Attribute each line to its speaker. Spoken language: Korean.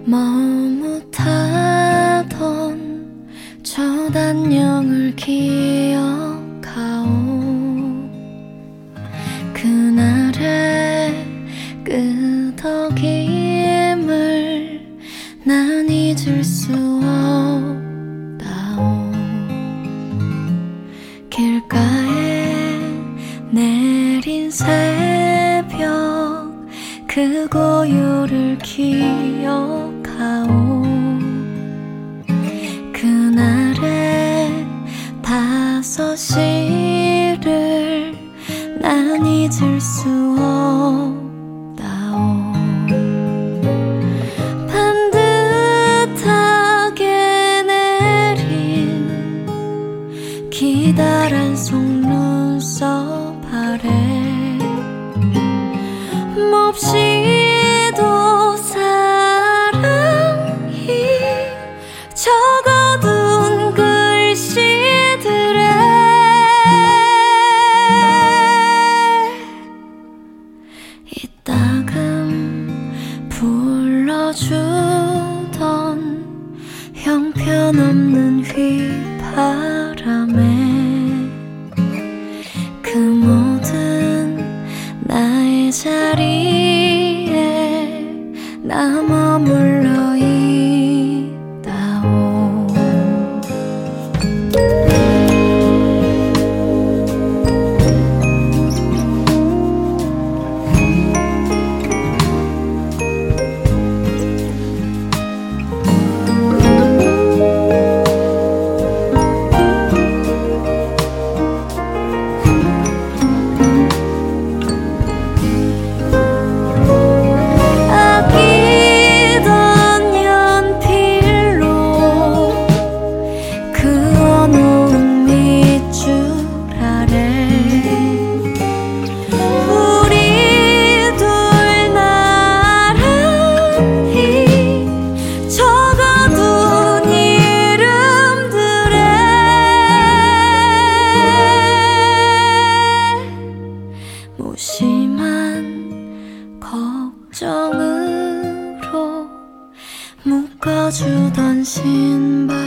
Speaker 1: 머뭇하던 첫 안녕을 기억하오. 그날의 끄덕임을 난 잊을 수 없다오. 길가에 내린 새벽 그 고요를 기억하오. 그날의 5시를 난 잊을 수 없다오. 반듯하게 내린 기다란 속눈썹 아래 몹시도 사랑이 적어둔 글씨들에 이따금 불러주던 형편없는 휘바람에 그 모든 나의 자리에 나 머물러 있다오. 무심한 걱정으로 묶어주던 신발